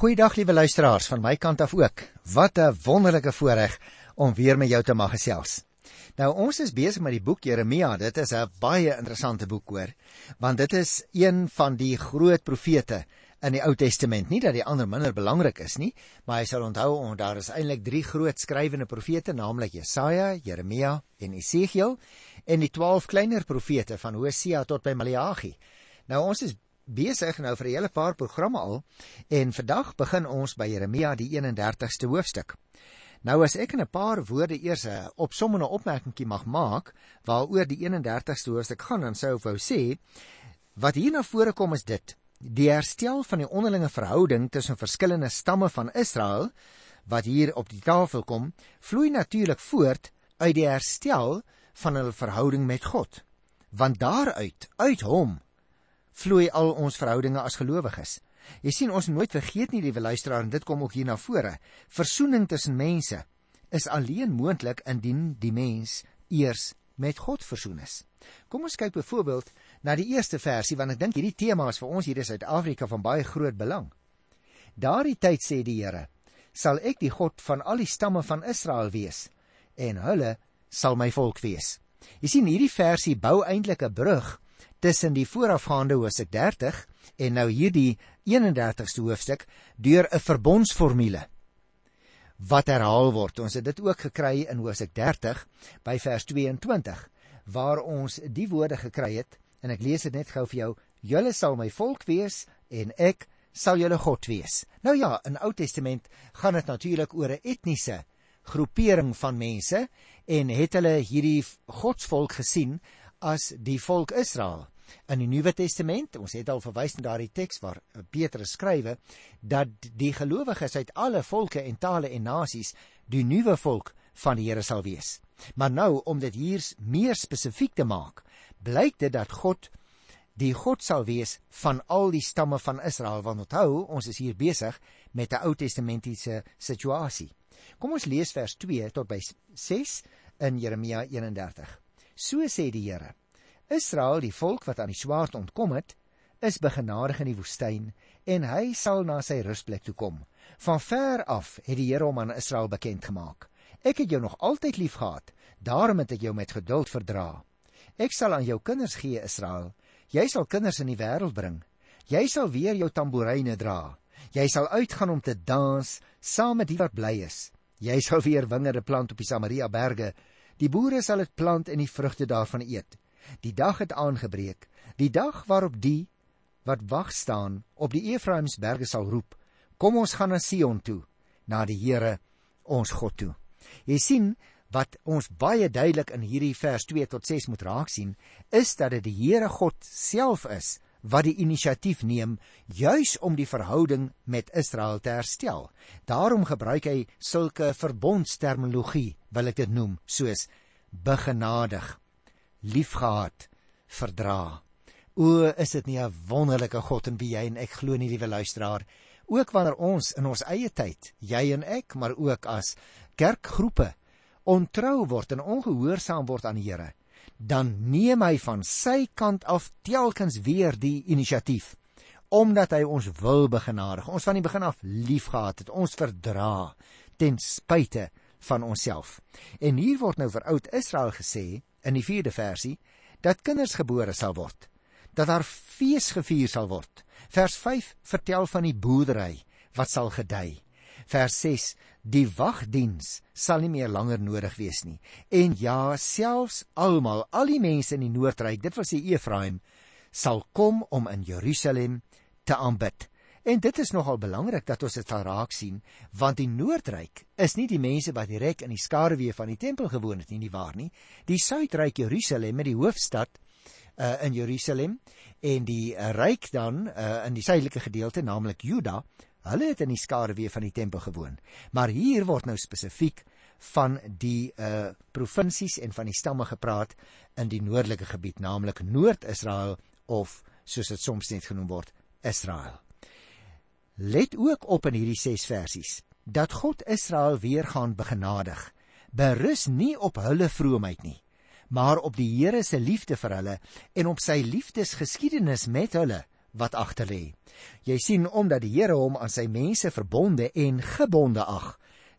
Goeiedag liewe luisteraars, van my kant af ook. Wat 'n wonderlike voorreg om weer met jou te mag gesels. Nou, ons is besig met die boek Jeremia. Dit is 'n baie interessante boek hoor, want dit is een van die groot profete in die Ou Testament. Nie dat die ander minder belangrik is nie, maar jy sal onthou, daar is eintlik 3 groot skrywende profete, naamlik Jesaja, Jeremia en Esegiel, en die 12 kleiner profete van Hosea tot by Maleagi. Nou, ons is besig nou vir 'n hele paar programme al, en vandag begin ons by Jeremia die 31ste hoofstuk. Nou as ek in 'n paar woorde eers 'n opsommende opmerkingie mag maak, waaroor die 31ste hoofstuk gaan, dan sou ek wou sê, wat hier na vore kom is dit: die herstel van die onderlinge verhouding tussen verskillende stamme van Israel, wat hier op die tafel kom, vloei natuurlik voort uit die herstel van hulle verhouding met God. Want daaruit, uit hom, vloei al ons verhoudinge as gelowiges. Jy sien, ons nooit vergeet nie, liewe luisteraar, en dit kom ook hier na vore. Versoening tussen mense is alleen moontlik indien die mens eers met God versoen is. Kom ons kyk byvoorbeeld na die eerste versie, want ek dink hierdie tema is vir ons hier in Suid-Afrika van baie groot belang. Daardie tyd, sê die Here, sal ek die God van al die stamme van Israel wees, en hulle sal my volk wees. Jy sien, hierdie versie bou eintlik 'n brug tussen die voorafgaande hoofstuk 30 en nou hierdie 31ste hoofstuk deur 'n verbondsformule wat herhaal word. Ons het dit ook gekry in hoofstuk 30 by vers 22, waar ons die woorde gekry het, en ek lees dit net gou vir jou: julle sal my volk wees en ek sal julle God wees. Nou ja, in Ou Testament gaan dit natuurlik oor 'n etniese groepering van mense, en het hulle hierdie godsvolk gesien as die volk Israel. In die Nuwe Testament, ons het al verwys na daardie teks waar Petrus skrywe, dat die gelowiges uit alle volke en tale en nasies die nuwe volk van die Here sal wees. Maar nou, om dit hier meer spesifiek te maak, blyk dit dat God die God sal wees van al die stamme van Israel, want onthou, ons is hier besig met 'n Ou Testamentiese situasie. Kom ons lees vers 2 tot by 6 in Jeremia 31. So sê die Here: Israel, die volk wat aan die swaard ontkom het, is begenadig in die woestyn, en hy sal na sy rusplek toe kom. Van ver af het die Here hom aan Israel bekend gemaak. Ek het jou nog altyd lief gehad, daarom het ek jou met geduld verdra. Ek sal aan jou kinders gee, Israel. Jy sal kinders in die wêreld bring. Jy sal weer jou tamboeryne dra. Jy sal uitgaan om te dans, saam met die wat bly is. Jy sal weer wingerde plant op die Samaria berge. Die boere sal dit plant en die vrugte daarvan eet. Die dag het aangebreek, die dag waarop die wat wag staan op die Efraimsberge sal roep: kom ons gaan na Sion toe, na die Here ons God toe. Jy sien, wat ons baie duidelik in hierdie vers 2 tot 6 moet raak sien, is dat dit die Here God self is wat die inisiatief neem, juis om die verhouding met Israel te herstel. Daarom gebruik hy sulke verbondsterminologie, wil ek dit noem, soos begenadig, liefgehad, verdra. O, is dit nie 'n wonderlike God in wie jy en ek glo nie, liewe luisteraar? Ook wanneer ons in ons eie tyd, jy en ek, maar ook as kerkgroepe, ontrou word en ongehoorsaam word aan die Here, dan neem hy van sy kant af telkens weer die inisiatief, omdat hy ons wil begenadig, ons van die begin af liefgehad het, ons verdra, ten spyte van onsself. En hier word nou vir oud Israel gesê, in die 4de versie, dat kinders gebore sal word, dat daar fees gevier sal word. Vers 5 vertel van die boerdery wat sal gedei. Vers 6, die wagdiens sal nie meer langer nodig wees nie. En ja, selfs almal, al die mense in die Noordryk, dit wil sê Efraim, sal kom om in Jerusalem te aanbid. En dit is nogal belangrik dat ons dit sal raak sien, want die Noordryk is nie die mense wat direk in die skaduwee van die tempel gewoon het nie waar nie. Die Suidryk Jerusalem, met die hoofstad in Jerusalem, en die ryk dan in die suidelike gedeelte, naamlik Juda, hulle het in die skaduwee van die tempel gewoon. Maar hier word nou spesifiek van die provinsies en van die stamme gepraat in die noordelike gebied, naamlik Noord-Israel, of soos dit soms net genoem word, Israel. Let ook op in hierdie 6 versies, dat God Israel weer gaan begenadig, berus nie op hulle vroomheid nie, maar op die Here se liefde vir hulle en op sy liefdesgeskiedenis met hulle wat agter lê. Jy sien, omdat die Here hom aan sy mense verbonde en gebonde ag,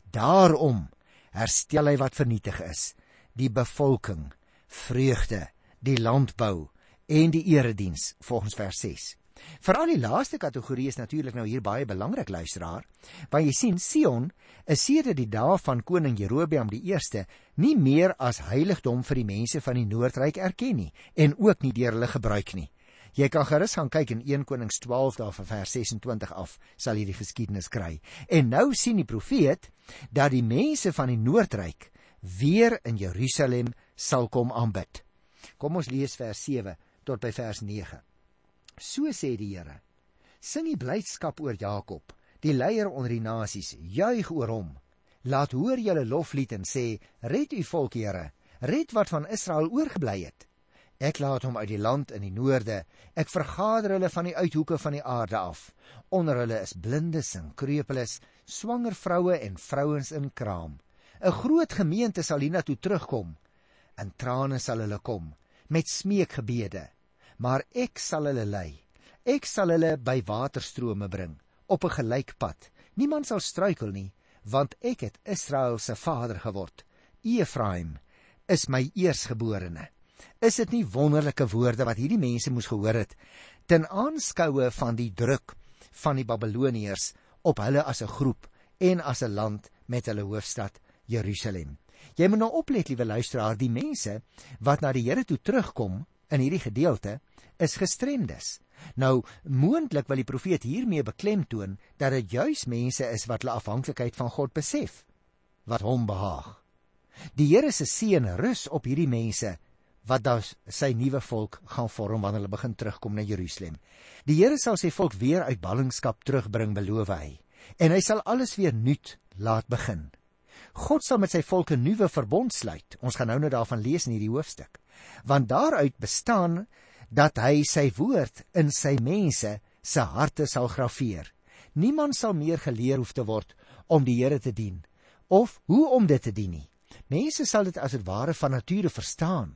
daarom herstel hy wat vernietig is, die bevolking, vreugde, die landbou en die erediens, volgens vers 6. Veral die laaste kategorie is natuurlik nou hier baie belangrik, luisteraar, want jy sien, Sion is sedert die dae van koning Jerobeam die eerste nie meer as heiligdom vir die mense van die Noordryk erken nie, en ook nie deur hulle gebruik nie. Jy kan gerus gaan kyk in 1 Konings 12 daar van vers 26 af, sal jy die geskiedenis kry. En nou sien die profeet dat die mense van die Noordryk weer in Jerusalem sal kom aanbid. Kom ons lees vers 7 tot by vers 9. So sê die Here, sing die blydskap oor Jakob, die leier onder die nasies, juig oor hom. Laat hoor julle loflied en sê, red u volk, Here, red wat van Israel oorgebly het. Ek laat hom uit die land in die noorde, ek vergader hulle van die uithoeke van die aarde af. Onder hulle is blindes en krepeles, swanger vroue en vrouens in kraam. 'n Groot gemeente sal hiernatoe terugkom. In trane sal hulle kom, met smeekgebede. Maar ek sal hulle lei. Ek sal hulle by waterstrome bring, op 'n gelyk pad. Niemand sal struikel nie, want ek het Israel se vader geword. Efraim is my eersgeborene. Is dit nie wonderlike woorde wat hierdie mense moes gehoor het, ten aanskoue van die druk van die Babiloniërs op hulle as 'n groep en as 'n land met hulle hoofstad Jerusalem. Jy moet nou oplet, liewe luisteraar, die mense wat na die Here toe terugkom in hierdie gedeelte is gestremdes. Nou, moontlik wil die profeet hiermee beklemtoon dat dit juis mense is wat hulle afhanklikheid van God besef, wat hom behaag. Die Here se seën rus op hierdie mense wat dan sy nuwe volk gaan vorm wanneer hulle begin terugkom na Jerusalem. Die Here sal sy volk weer uit ballingskap terugbring, beloof hy, en hy sal alles weer nuut laat begin. God sal met sy volk 'n nuwe verbond sluit. Ons gaan nou daarvan lees in hierdie hoofstuk. Want daaruit bestaan dat hy sy woord in sy mense se harte sal graveer. Niemand sal meer geleer hoef te word om die Here te dien, of hoe om dit te dien nie. Mense sal dit as het ware van nature verstaan.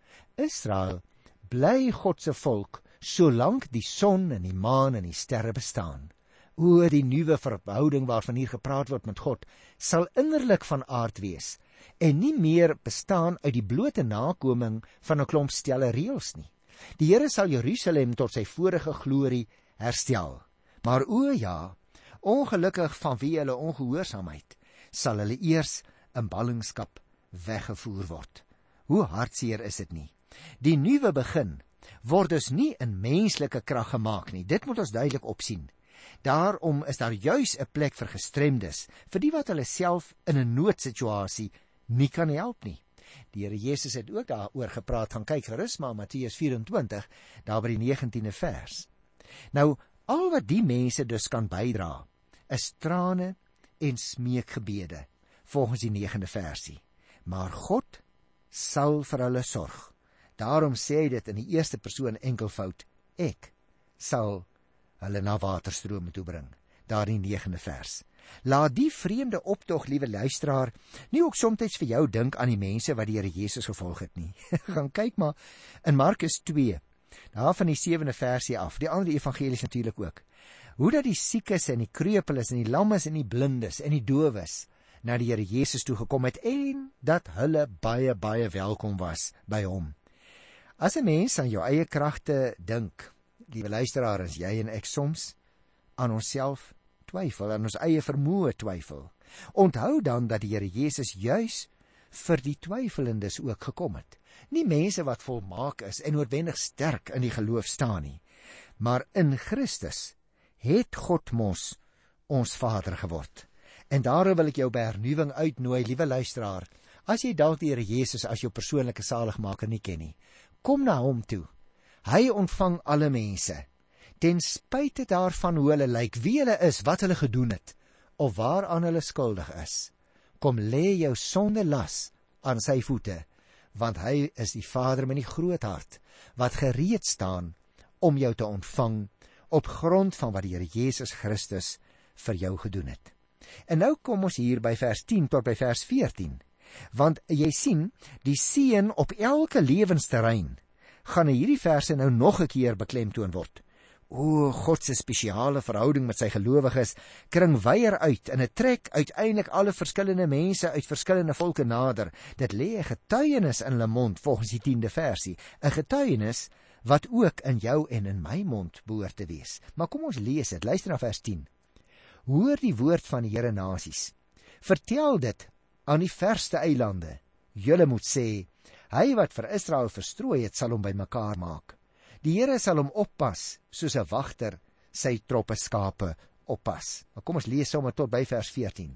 Israel bly God se volk solank die son en die maan en die sterre bestaan. Oor die nuwe verhouding waarvan hier gepraat word met God sal innerlik van aard wees en nie meer bestaan uit die blote nakoming van 'n klomp stelle reëls nie. Die Here sal Jerusalem tot sy vorige glorie herstel. Maar o ja, ongelukkig vanweë hulle ongehoorsaamheid sal hulle eers in ballingskap weggevoer word. Hoe hartseer is dit nie? Die nuwe begin word dus nie in menslike krag gemaak nie. Dit moet ons duidelik opsien. Daarom is daar juis 'n plek vir gestremdes, vir die wat hulle self in 'n noodsituasie nie kan help nie. Die Here Jesus het ook daaroor gepraat, gaan kyk gerus maar Matteus 24, daar by die 19de vers. Nou, al wat die mense dus kan bydra, is trane en smeekgebede, volgens die 9de versie. Maar God sal vir hulle sorg. Daarom sê hy dit in die eerste persoon enkelvoud, ek sal hulle na waterstrome toe bring, daar in die 9de vers. Laat die vreemde optog, liewe luisteraar, nie ook soms vir jou dink aan die mense wat die Here Jesus gevolg het nie. Gaan kyk maar in Markus 2, daar van die 7de versie af, die ander evangelies natuurlik ook, hoe dat die siekes en die krepeles en die lammes en die blindes en die dowes na die Here Jesus toe gekom het en dat hulle baie, baie welkom was by hom. As 'n mens aan jou eie kragte dink, liewe luisteraar, as jy en ek soms aan onsself twyfel, aan ons eie vermoë twyfel, onthou dan dat die Here Jesus juis vir die twyfelendes ook gekom het. Nie mense wat volmaak is en noodwendig sterk in die geloof staan nie, maar in Christus het God mos ons Vader geword. En daarom wil ek jou by hernuwing uitnooi, liewe luisteraar, as jy dalk die Here Jesus as jou persoonlike saligmaker nie ken nie, kom na hom toe. Hy ontvang alle mense, ten spyte daarvan hoe hulle lyk, wie hulle is, wat hulle gedoen het, of waaraan hulle skuldig is. Kom lê jou sonde las aan sy voete, want hy is die Vader met die groot hart, wat gereed staan om jou te ontvang op grond van wat die Here Jesus Christus vir jou gedoen het. En nou kom ons hier by vers 10 tot by vers 14, want jy sien, die seën op elke lewensterrein gaan in hierdie verse nou nog 'n keer beklemtoon word. O, God se spesiale verhouding met sy gelowiges kring weier uit en dit trek uiteindelik alle verskillende mense uit verskillende volke nader. Dit lê 'n getuienis in hulle mond volgens die 10de versie, 'n getuienis wat ook in jou en in my mond behoort te wees. Maar kom ons lees dit. Luister na vers 10. Hoor die woord van die Here nasies. Vertel dit aan die verste eilande. Julle moet sê, hy wat vir Israel verstrooi het, sal hom bymekaar maak. Die Here sal hom oppas, soos 'n wagter sy troppe skape oppas. Maar kom ons lees sommer tot by vers 14.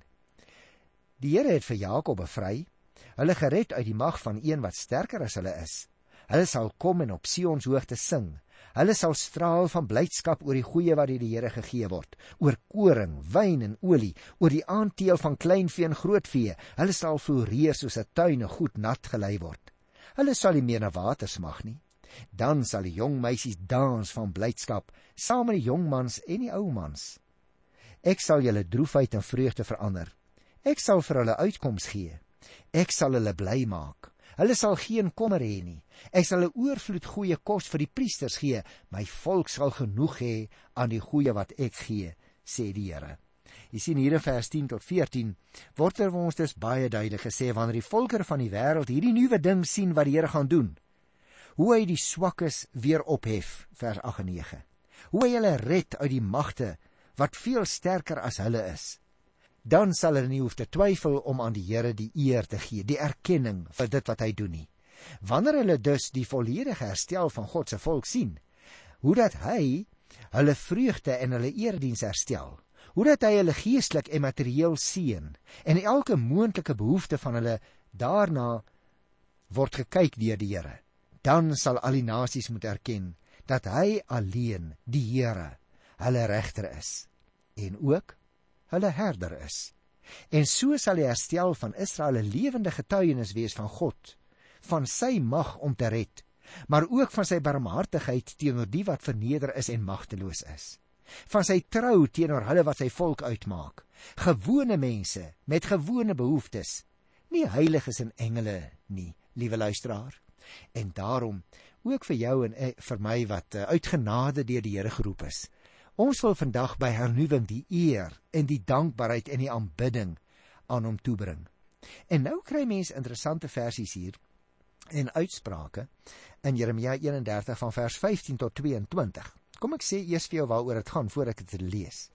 Die Here het vir Jakob bevry, hulle gered uit die mag van een wat sterker as hulle is. Hulle sal kom en op Sions hoogte sing. Hulle sal straal van blydskap oor die goeie wat die Here gegee word, oor koring, wyn en olie, oor die aanteel van kleinvee en grootvee. Hulle sal floreer soos 'n tuin en goed nat gelei word. Hulle sal nie meer na water smag nie. Dan sal die jong meisies dans van blydskap, saam met die jong mans en die ou mans. Ek sal julle droefheid in vreugde verander. Ek sal vir hulle uitkoms gee. Ek sal hulle bly maak. Hulle sal geen kommer hê nie. Ek sal 'n oorvloed goeie kos vir die priesters gee. My volk sal genoeg hê aan die goeie wat ek gee, sê die Here. Jy sien hier in vers 10 tot 14 word vir ons dus baie duidelik gesê wanneer die volkere van die wêreld hierdie nuwe ding sien wat die Here gaan doen. Hoe hy die swakkes weer ophef, vers 8 en 9. Hoe hy hulle red uit die magte wat veel sterker as hulle is. Dan sal hulle nie hoef te twyfel om aan die Here die eer te gee, die erkenning vir dit wat hy doen nie. Wanneer hulle dus die volledige herstel van God se volk sien, hoe dat hy hulle vreugde en hulle erediens herstel, hoe dat hy hulle geestelik en materieel seën, en elke moontlike behoefte van hulle daarna word gekyk deur die Here, dan sal al die nasies moet erken dat hy alleen, die Here, hulle regter is, en ook hulle herder is. En so sal die herstel van Israel 'n lewende getuienis wees van God, van sy mag om te red, maar ook van sy barmhartigheid teenoor die wat verneder is en magteloos is, van sy trou teenoor hulle wat sy volk uitmaak, gewone mense met gewone behoeftes, nie heiliges en engele nie, liewe luisteraar. En daarom ook vir jou en vir my wat uit genade deur die Here geroep is. Ons wil vandag by hernuwing die eer en die dankbaarheid en die aanbidding aan hom toebring. En nou kry mens interessante versies hier en uitsprake in Jeremia 31 van vers 15 tot 22. Kom ek sê eers vir jou waaroor dit gaan voor ek dit lees.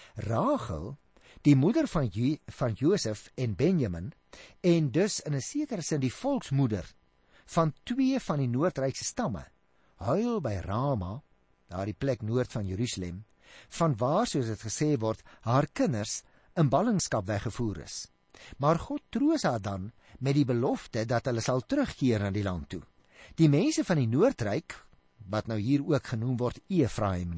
Rachel, die moeder van Josef en Benjamin, en dus in 'n sekere sin die volksmoeder van 2 van die noordrykse stamme, huil by Rama, daar die plek noord van Jerusalem, vanwaar, soos dit gesê word, haar kinders in ballingskap weggevoer is. Maar God troos haar dan met die belofte dat hulle sal terugkeer na die land toe. Die mense van die Noordryk, wat nou hier ook genoem word Efraim,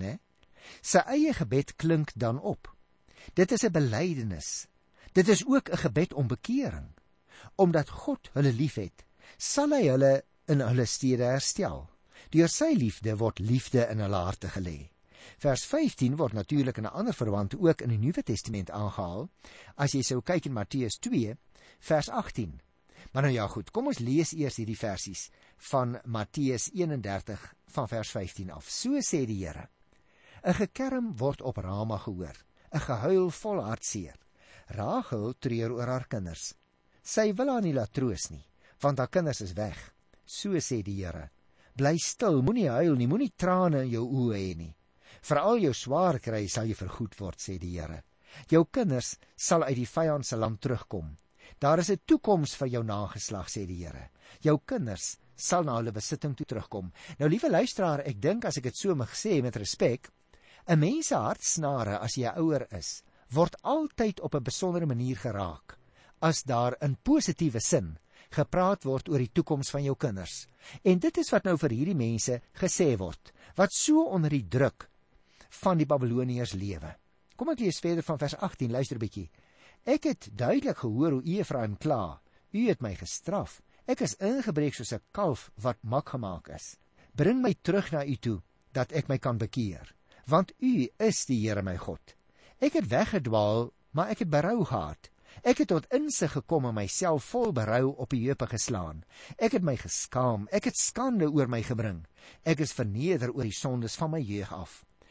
sy eie gebed klink dan op. Dit is 'n belydenis. Dit is ook 'n gebed om bekering. Omdat God hulle liefhet, sal hy hulle in hulle stede herstel. Deur sy liefde word liefde in hulle harte gelê. Vers 15 word natuurlik in 'n ander verband ook in die Nuwe Testament aangehaal, as jy sou kyk in Matteus 2, vers 18. Maar nou ja goed, kom ons lees eers hierdie versies van Matteus 31 van vers 15 af. So sê die Here: 'n gekerm word op Rama gehoor, 'n gehuil vol hartseer. Rachel treur oor haar kinders. Sy wil haar nie laat troos nie, want haar kinders is weg. So sê die Here: bly stil, moenie huil nie, moenie trane in jou oë hê nie. Vir al jou swaar kry sal jy vergoed word, sê die Here. Jou kinders sal uit die vyand se land terugkom. Daar is 'n toekoms vir jou nageslag, sê die Here. Jou kinders sal na hulle besitting toe terugkom. Nou, liewe luisteraar, ek dink as ek dit so mag sê met respek, 'n mens se hartsnare as jy ouer is, word altyd op 'n besondere manier geraak, as daar in positiewe sin gepraat word oor die toekoms van jou kinders. En dit is wat nou vir hierdie mense gesê word, wat so onder die druk van die Babiloniërs lewe. Kom ek lees verder van vers 18, luister 'n bietjie. Ek het duidelik gehoor hoe Efraim kla. U het my gestraf. Ek is ingebreek soos 'n kalf wat mak gemaak is. Bring my terug na u toe, dat ek my kan bekeer. Want u is die Here my God. Ek het weggedwaal, maar ek het berou gehad. Ek het tot insig gekom en myself vol berou op die heupe geslaan. Ek het my geskaam, ek het skande oor my gebring. Ek is verneder oor die sondes van my jeug af.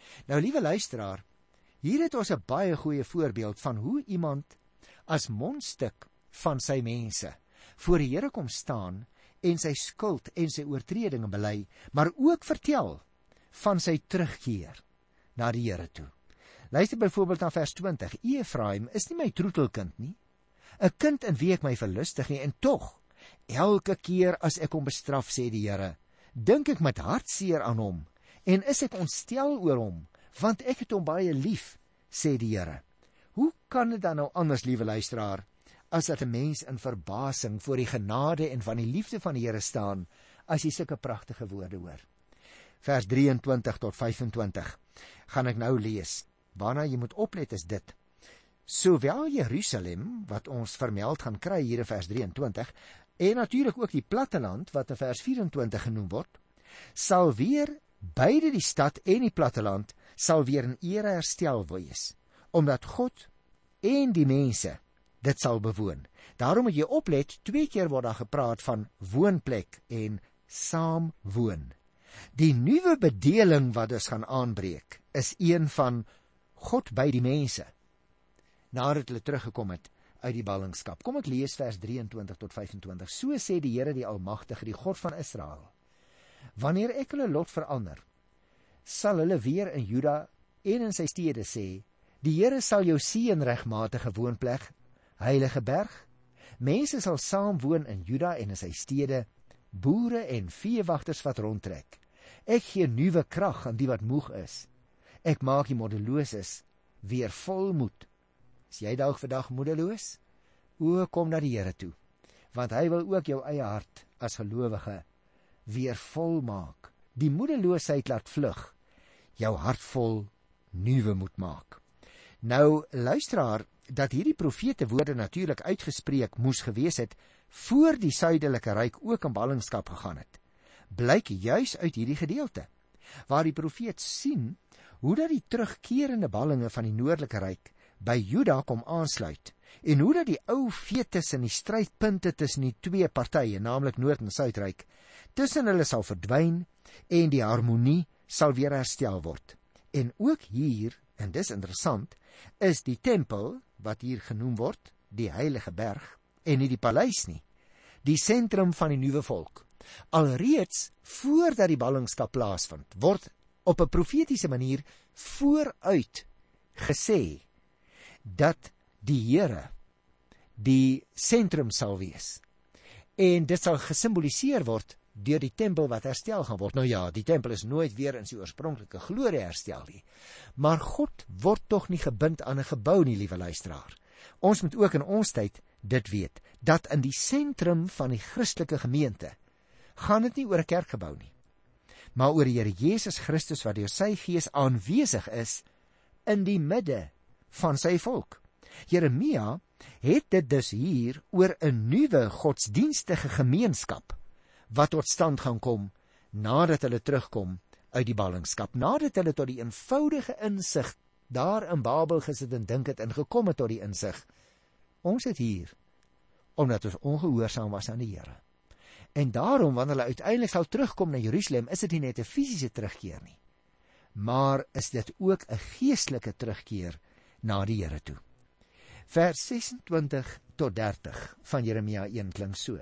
Nou, liewe luisteraar, hier het ons 'n baie goeie voorbeeld van hoe iemand as mondstuk van sy mense voor die Here kom staan en sy skuld en sy oortredinge bely, maar ook vertel van sy terugkeer na die Here toe. Luister byvoorbeeld na vers 20. Efraim is nie my troetelkind nie, 'n kind in wie ek my verlustig nie, en tog, elke keer as ek hom bestraf, sê die Here, dink ek met hartseer aan hom, en is ek ontstel oor hom, want ek het hom baie lief, sê die Here. Hoe kan dit dan nou anders, liewe luisteraar, as dat 'n mens in verbasing voor die genade en van die liefde van die Here staan, as jy sulke pragtige woorde hoor? Vers 23 tot 25 gaan ek nou lees. Waarna jy moet oplet is dit: sowel Jerusalem, wat ons vermeld gaan kry hier in vers 23, en natuurlik ook die platteland, wat in vers 24 genoem word, sal weer, beide die stad en die platteland, sal weer in ere herstel wees, omdat God en die mense dit sal bewoon. Daarom moet jy oplet, 2 keer word daar gepraat van woonplek en saam woon. Die nuwe bedeling wat dus gaan aanbreek, is een van God by die mense, nadat hulle teruggekom het uit die ballingskap. Kom ek lees vers 23 tot 25. So sê die Here die Almagtige, die God van Israel: wanneer ek hulle lot verander, sal hulle weer in Juda en in sy stede sê, die Here sal jou seën, regmatige woonplek, heilige berg. Mense sal saam woon in Juda en in sy stede, boere en veewagters wat rondtrek. Ek gee nuwe krag aan die wat moeg is. Ek maak die moedeloses weer vol moed. Is jy dalk vandag moedeloos? Kom na die Here toe, want hy wil ook jou eie hart as gelowige weer vol maak. Die moedeloosheid laat vlug, jou hart vol nuwe moed maak. Nou, luisteraar, dat hierdie profete woorde natuurlik uitgespreek moes gewees het, voor die suidelike ryk ook in ballingskap gegaan het, blyk juis uit hierdie gedeelte, waar die profeet sien hoe dat die terugkerende ballinge van die noordelike ryk by Juda kom aansluit, en hoe dat die ou fetus in die strydpunte tussen die twee partye, naamlik Noord- en Suidryk, tussen hulle sal verdwyn, en die harmonie sal weer herstel word. En ook hier, en dis interessant, is die tempel, wat hier genoem word, die heilige berg, en nie die paleis nie, die sentrum van die nuwe volk. Alreeds voordat die ballingskap plaasvind, word op 'n profetiese manier vooruit gesê dat die Here die sentrum sal wees. En dit sal gesimboliseer word deur die tempel wat herstel gaan word. Nou ja, die tempel is nooit weer in sy oorspronklike glorie herstel nie. Maar God word tog nie gebind aan 'n gebou nie, liewe luisteraar. Ons moet ook in ons tyd dit weet, dat in die sentrum van die Christelike gemeente gaan dit nie oor 'n kerkgebou nie, maar oor die Here Jesus Christus wat deur sy Gees aanwesig is in die midde van sy volk. Jeremia het dit dus hier oor 'n nuwe godsdienstige gemeenskap wat tot stand gaan kom nadat hulle terugkom uit die ballingskap, nadat hulle tot die eenvoudige insig daar in Babel gesit en dink het en gekom het tot die insig: ons het hier omdat ons ongehoorsaam was aan die Here. En daarom, wanneer hulle uiteindelik sal terugkom na Jerusalem, is dit nie net 'n fisiese terugkeer nie, maar is dit ook 'n geestelike terugkeer na die Here toe. Vers 26 tot 30 van Jeremia 1 klink so: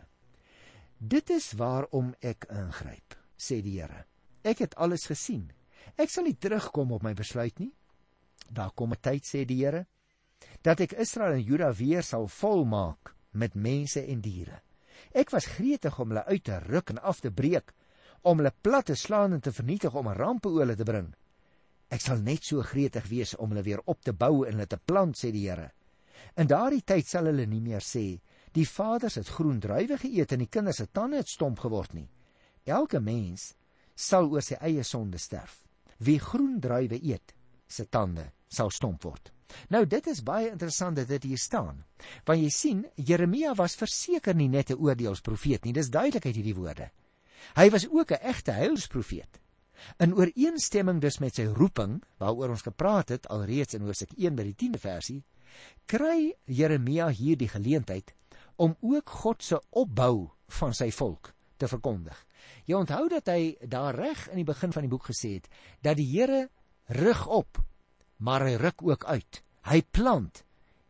dit is waarom ek ingryp, sê die Here. Ek het alles gesien. Ek sal nie terugkom op my besluit nie. Daar kom 'n tyd, sê die Here, dat ek Israel en Juda weer sal volmaak met mense en diere. Ek was gretig om hulle uit te ruk en af te breek, om hulle plat te slaan en te vernietig, om 'n rampe oor hulle te bring. Ek sal net so gretig wees om hulle weer op te bou en hulle te plant, sê die Here. In daardie tyd sal hulle nie meer sê, die vaders het groen druiwe geëet en die kinders se tande het stomp geword nie. Elke mens sal oor sy eie sonde sterf. Wie groen druiwe eet, sy tande sal stomp word. Nou, dit is baie interessant dat dit hier staan, want jy sien, Jeremia was verseker nie net 'n oordeelsprofeet nie, dis duidelik uit hierdie woorde. Hy was ook 'n egte heilsprofeet. In ooreenstemming dus met sy roeping, waaroor ons gepraat het, alreeds in hoofstuk 1 by die 10de versie, kry Jeremia hier die geleentheid om ook God se opbou van sy volk te verkondig. Jy onthou dat hy daar reg in die begin van die boek gesê het, dat die Here rig op, maar hy ruk ook uit. Hy plant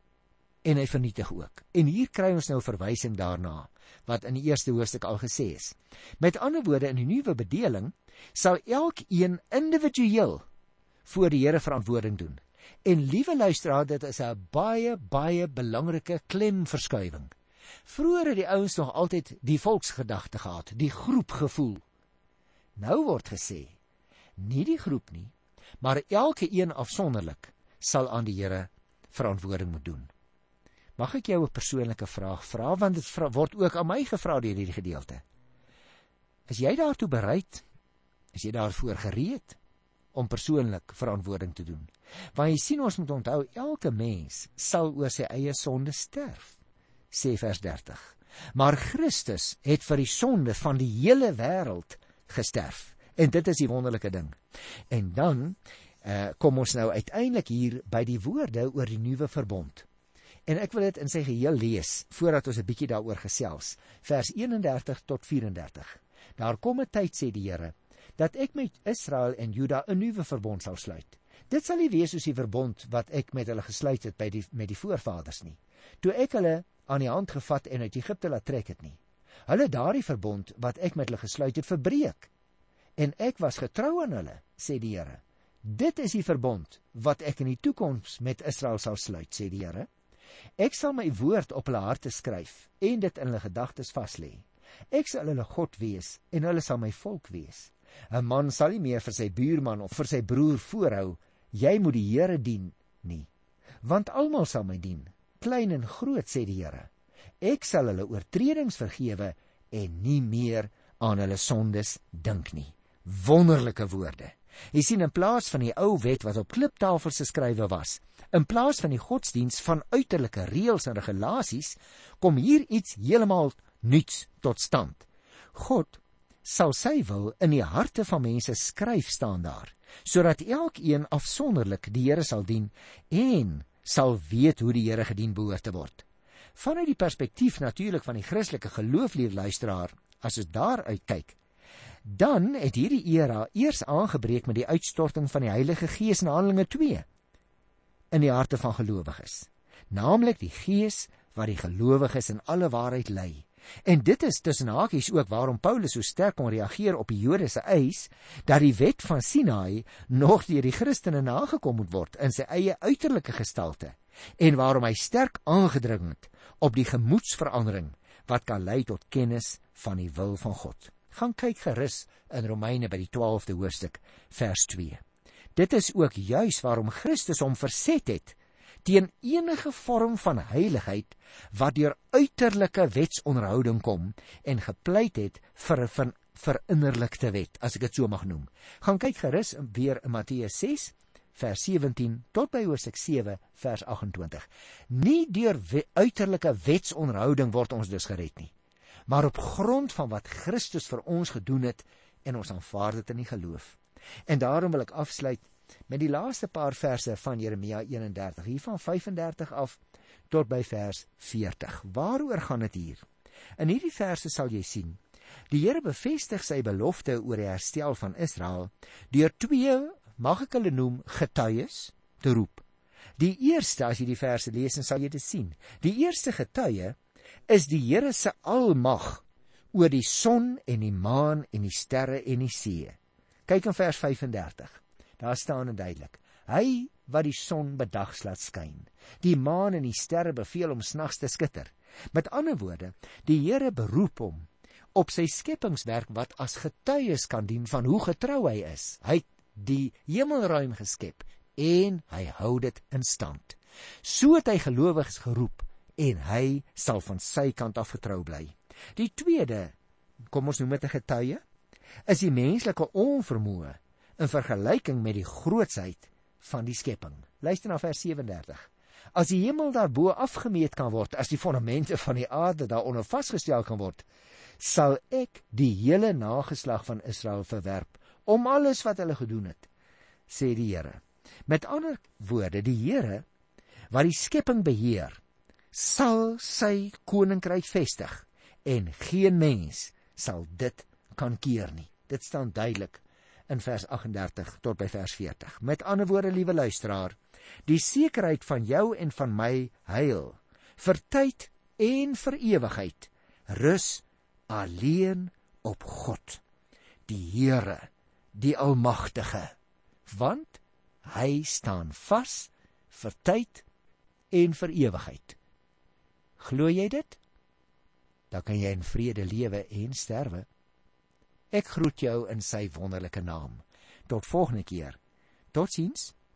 en hy vernietig ook. En hier kry ons nou verwysing daarna, wat in die eerste hoofstuk al gesê is. Met ander woorde, in die nuwe bedeling, sal elkeen individueel voor die Here verantwoording doen. En liewe luisteraar, dit is 'n baie belangrike klemverskuiwing. Vroeger het die ouens nog altyd die volksgedagte gehad, die groepgevoel. Nou word gesê, nie die groep nie, maar elke een afsonderlik sal aan die Here verantwoording moet doen. Mag ek jou 'n persoonlike vraag vra, want dit word ook aan my gevra deur hierdie gedeelte. Is jy daartoe bereid? Is jy daarvoor gereed om persoonlik verantwoording te doen? Want jy sien, ons moet onthou, elke mens sal oor sy eie sonde sterf, sê vers 30. Maar Christus het vir die sonde van die hele wêreld gesterf. En dit is die wonderlike ding. En dan kom ons nou uiteindelik hier by die woorde oor die nuwe verbond. En ek wil dit in sy geheel lees, voordat ons 'n bietjie daaroor gesels. Vers 31 tot 34. Daar kom 'n tyd, sê die Here, dat ek met Israel en Juda 'n nuwe verbond sal sluit. Dit sal nie wees soos die verbond wat ek met hulle gesluit het met die voorvaders nie, toe ek hulle aan die hand gevat en uit Egipte laat trek het nie. Hulle daardie verbond wat ek met hulle gesluit het verbreek, en ek was getrou aan hulle, sê die Here. Dit is die verbond wat ek in die toekoms met Israel sal sluit, sê die Here. Ek sal my woord op hulle harte skryf en dit in hulle gedagtes vaslê. Ek sal hulle God wees en hulle sal my volk wees. 'n Man sal nie meer vir sy buurman of vir sy broer voorhou, jy moet die Here dien nie, want almal sal my dien, klein en groot, sê die Here. Ek sal hulle oortredings vergewe en nie meer aan hulle sondes dink nie. Wonderlike woorde. Jy sien, in plaas van die ou wet wat op kliptafels geskrywe was, in plaas van die godsdiens van uiterlike reëls en regulasies, kom hier iets heeltemal nuuts tot stand. God sal sy wil in die harte van mense skryf, staan daar, sodat elkeen afsonderlik die Here sal dien en sal weet hoe die Here gedien behoort te word. Vanuit die perspektief natuurlik van die Christelike geloof, lieve luisteraar, as ons daaruit kyk, dan het hierdie era eers aangebreek met die uitstorting van die Heilige Gees in Handelinge 2 in die harte van gelowiges, naamlik die Gees wat die gelowiges in alle waarheid lei. En dit is tussen hakies ook waarom Paulus so sterk kon reageer op die Jode se eis dat die wet van Sinaï nog deur die Christene nagekom moet word in sy eie uiterlike gestalte, en waarom hy sterk aangedring het op die gemoedsverandering wat kan lei tot kennis van die wil van God. Gaan kyk gerus in Romeine by die 12de hoofstuk vers 2. Dit is ook juis waarom Christus hom verset het teen enige vorm van heiligheid wat deur uiterlike wetsonderhouding kom en gepleit het vir 'n verinnerlikte wet, as ek dit so mag noem. Gaan kyk gerus weer in Matteus 6 vers 17 tot by hoofstuk 7 vers 28. Nie deur uiterlike wetsonderhouding word ons dus gered nie, maar op grond van wat Christus vir ons gedoen het en ons aanvaar dit in die geloof. En daarom wil ek afsluit met die laaste paar verse van Jeremia 31, hier van 35 af tot by vers 40. Waaroor gaan dit hier? In hierdie verse sal jy sien, die Here bevestig sy belofte oor die herstel van Israel deur 2, mag ek hulle noem, getuies te roep. Die eerste, as jy die verse lees, dan sal jy dit sien. Die eerste getuie is die Here se almag oor die son en die maan en die sterre en die see. Kyk in vers 35. Daar staan dit duidelik. Hy wat die son bedags laat skyn, die maan en die sterre beveel om snags te skitter. Met ander woorde, die Here beroep hom op sy skepingswerk wat as getuies kan dien van hoe getrou hy is. Hy het die hemelruim geskep en hy hou dit in stand. So het hy gelowiges geroep en hy sal van sy kant af getrou bly. Die tweede, kom ons noem dit 'n getuie, is die menslike onvermoë in vergelyking met die grootsheid van die skepping. Luister na vers 37. As die hemel daarbo afgemeet kan word, as die fondamente van die aarde daaronder vasgestel kan word, sal ek die hele nageslag van Israel verwerp, om alles wat hulle gedoen het, sê die Here. Met ander woorde, die Here, wat die skepping beheer, sal sy koninkryk vestig, en geen mens sal dit kan keer nie. Dit staan duidelik in vers 38 tot by vers 40. Met ander woorde, liewe luisteraar, die sekerheid van jou en van my heil, vir tyd en vir ewigheid, rus alleen op God, die Here, die Almagtige, want hy staan vas vir tyd en vir ewigheid. Glo jy dit? Dan kan jy in vrede lewe en sterwe. Ek groet jou in sy wonderlike naam. Tot volgende keer. Totsiens.